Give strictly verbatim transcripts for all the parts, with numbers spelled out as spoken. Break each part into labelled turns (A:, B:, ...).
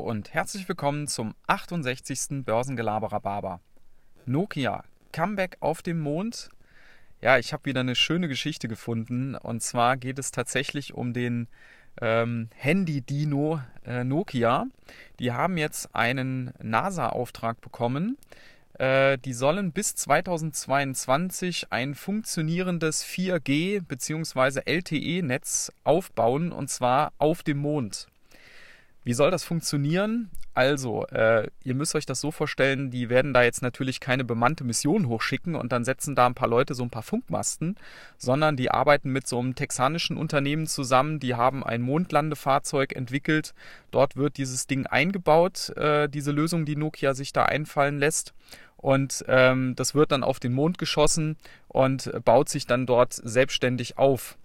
A: und herzlich willkommen zum achtundsechzigsten Börsengelaber-Rhabarber. Nokia, Comeback auf dem Mond. Ja, ich habe wieder eine schöne Geschichte gefunden, und zwar geht es tatsächlich um den ähm, Handy-Dino äh, Nokia. Die haben jetzt einen NASA-Auftrag bekommen. Äh, die sollen bis zweitausendzweiundzwanzig ein funktionierendes vier G- bzw. L T E-Netz aufbauen, und zwar auf dem Mond. Wie soll das funktionieren? Also, äh, ihr müsst euch das so vorstellen, die werden da jetzt natürlich keine bemannte Mission hochschicken und dann setzen da ein paar Leute so ein paar Funkmasten, sondern die arbeiten mit so einem texanischen Unternehmen zusammen, die haben ein Mondlandefahrzeug entwickelt. Dort wird dieses Ding eingebaut, äh, diese Lösung, die Nokia sich da einfallen lässt. Und ähm, das wird dann auf den Mond geschossen und baut sich dann dort selbstständig auf.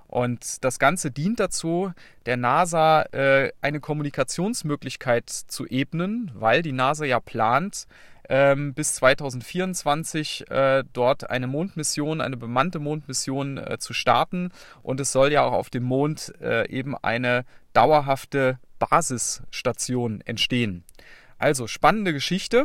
A: Und das Ganze dient dazu, der NASA äh, eine Kommunikationsmöglichkeit zu ebnen, weil die NASA ja plant, ähm, bis zweitausendvierundzwanzig äh, dort eine Mondmission, eine bemannte Mondmission äh, zu starten. Und es soll ja auch auf dem Mond äh, eben eine dauerhafte Basisstation entstehen. Also spannende Geschichte.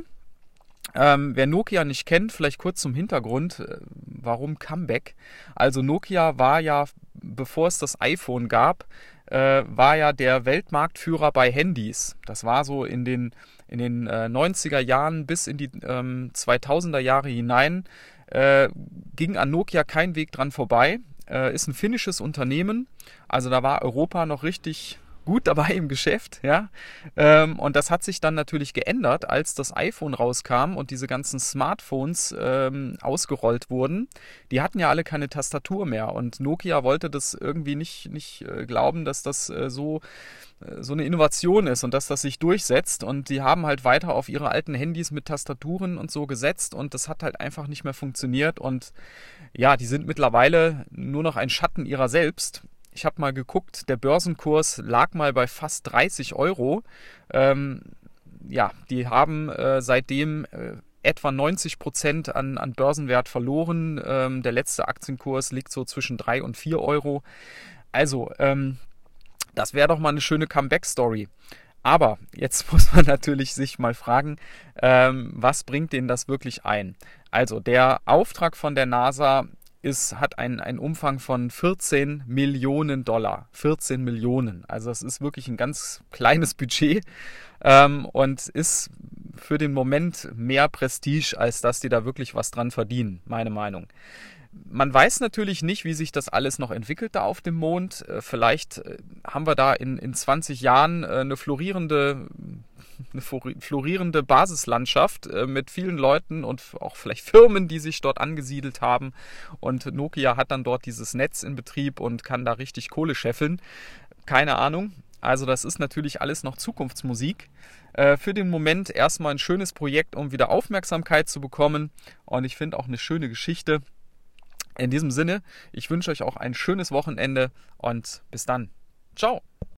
A: Ähm, wer Nokia nicht kennt, vielleicht kurz zum Hintergrund, äh, warum Comeback? Also Nokia war ja, bevor es das iPhone gab, äh, war ja der Weltmarktführer bei Handys. Das war so in den, in den äh, neunziger Jahren bis in die ähm, zweitausender Jahre hinein, äh, ging an Nokia kein Weg dran vorbei. Äh, ist ein finnisches Unternehmen, also da war Europa noch richtig gut dabei im Geschäft, ja. Ähm, und das hat sich dann natürlich geändert, als das iPhone rauskam und diese ganzen Smartphones ähm, ausgerollt wurden. Die hatten ja alle keine Tastatur mehr, und Nokia wollte das irgendwie nicht, nicht äh, glauben, dass das äh, so, äh, so eine Innovation ist und dass das sich durchsetzt. Und die haben halt weiter auf ihre alten Handys mit Tastaturen und so gesetzt, und das hat halt einfach nicht mehr funktioniert. Und ja, die sind mittlerweile nur noch ein Schatten ihrer selbst. Ich habe mal geguckt, der Börsenkurs lag mal bei fast dreißig Euro. Ähm, ja, die haben äh, seitdem äh, etwa neunzig Prozent an, an Börsenwert verloren. Ähm, der letzte Aktienkurs liegt so zwischen drei und vier Euro. Also, ähm, das wäre doch mal eine schöne Comeback-Story. Aber jetzt muss man natürlich sich mal fragen, ähm, was bringt denen das wirklich ein? Also, der Auftrag von der NASA ist, hat einen, einen Umfang von vierzehn Millionen Dollar. vierzehn Millionen. Also es ist wirklich ein ganz kleines Budget ähm, und ist für den Moment mehr Prestige, als dass die da wirklich was dran verdienen, meine Meinung. Man weiß natürlich nicht, wie sich das alles noch entwickelt da auf dem Mond. Vielleicht haben wir da in, in zwanzig Jahren eine florierende eine florierende Basislandschaft äh, mit vielen Leuten und auch vielleicht Firmen, die sich dort angesiedelt haben. Und Nokia hat dann dort dieses Netz in Betrieb und kann da richtig Kohle scheffeln. Keine Ahnung. Also das ist natürlich alles noch Zukunftsmusik. Äh, für den Moment erstmal ein schönes Projekt, um wieder Aufmerksamkeit zu bekommen. Und ich finde auch eine schöne Geschichte. In diesem Sinne, ich wünsche euch auch ein schönes Wochenende und bis dann. Ciao.